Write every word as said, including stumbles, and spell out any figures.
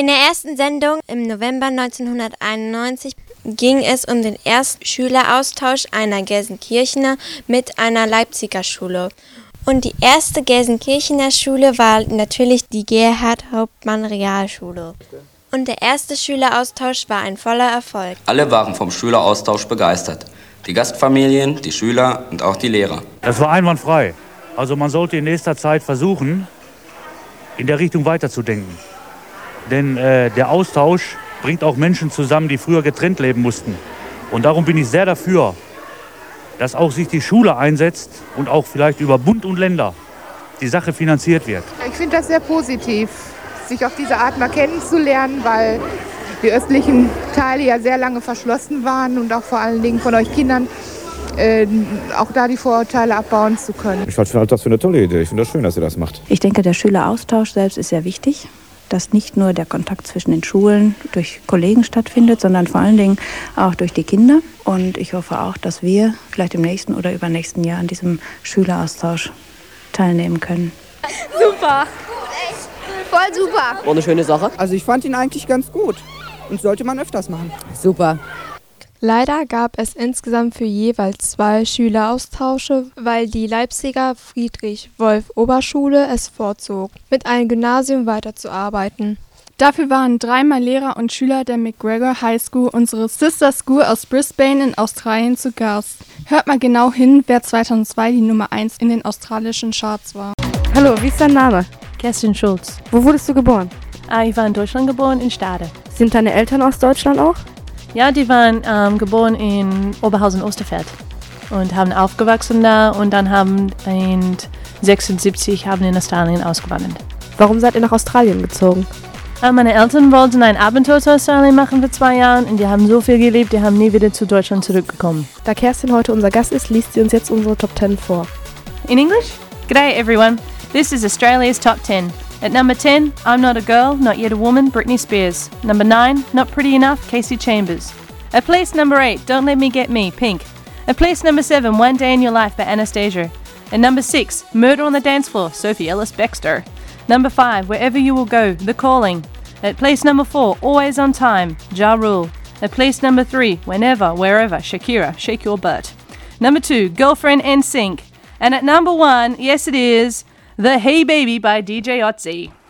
In der ersten Sendung im November neunzehnhunderteinundneunzig ging es um den ersten Schüleraustausch einer Gelsenkirchener mit einer Leipziger Schule. Und die erste Gelsenkirchener Schule war natürlich die Gerhard-Hauptmann-Realschule. Und der erste Schüleraustausch war ein voller Erfolg. Alle waren vom Schüleraustausch begeistert. Die Gastfamilien, die Schüler und auch die Lehrer. Es war einwandfrei. Also man sollte in nächster Zeit versuchen, in der Richtung weiterzudenken. Denn äh, der Austausch bringt auch Menschen zusammen, die früher getrennt leben mussten. Und darum bin ich sehr dafür, dass auch sich die Schule einsetzt und auch vielleicht über Bund und Länder die Sache finanziert wird. Ich finde das sehr positiv, sich auf diese Art mal kennenzulernen, weil die östlichen Teile ja sehr lange verschlossen waren und auch vor allen Dingen von euch Kindern äh, auch da die Vorurteile abbauen zu können. Ich halte das für eine tolle Idee. Ich finde das schön, dass ihr das macht. Ich denke, der Schüleraustausch selbst ist sehr wichtig, dass nicht nur der Kontakt zwischen den Schulen durch Kollegen stattfindet, sondern vor allen Dingen auch durch die Kinder. Und ich hoffe auch, dass wir vielleicht im nächsten oder übernächsten Jahr an diesem Schüleraustausch teilnehmen können. Super! Voll super! War eine schöne Sache. Also ich fand ihn eigentlich ganz gut und sollte man öfters machen. Super. Leider gab es insgesamt für jeweils zwei Schüleraustausche, weil die Leipziger Friedrich-Wolf-Oberschule es vorzog, mit einem Gymnasium weiterzuarbeiten. Dafür waren dreimal Lehrer und Schüler der McGregor High School, unsere Sister School aus Brisbane in Australien, zu Gast. Hört mal genau hin, wer zweitausendzwei die Nummer eins in den australischen Charts war. Hallo, wie ist dein Name? Kerstin Schulz. Wo wurdest du geboren? Ah, ich war in Deutschland geboren, in Stade. Sind deine Eltern aus Deutschland auch? Ja, die waren ähm, geboren in Oberhausen-Osterfeld und haben aufgewachsen da und dann haben in sechsundsiebzig haben in Australien ausgewandert. Warum seid ihr nach Australien gezogen? Äh, meine Eltern wollten ein Abenteuer zu Australien machen für zwei Jahre und die haben so viel gelebt, die haben nie wieder zu Deutschland zurückgekommen. Da Kerstin heute unser Gast ist, liest sie uns jetzt unsere Top ten vor. In English? G'day everyone, this is Australia's Top ten. At number ten, I'm Not a Girl, Not Yet a Woman, Britney Spears. Number nine, Not Pretty Enough, Casey Chambers. At place number eight, Don't Let Me Get Me, Pink. At place number seven, One Day in Your Life by Anastasia. At number six, Murder on the Dance Floor, Sophie Ellis-Bextor. Number five, Wherever You Will Go, The Calling. At place number four, Always on Time, Ja Rule. At place number three, Whenever, Wherever, Shakira, Shake Your Butt. Number two, Girlfriend N Sync. And at number one, yes it is, The Hey Baby by D J Otzi.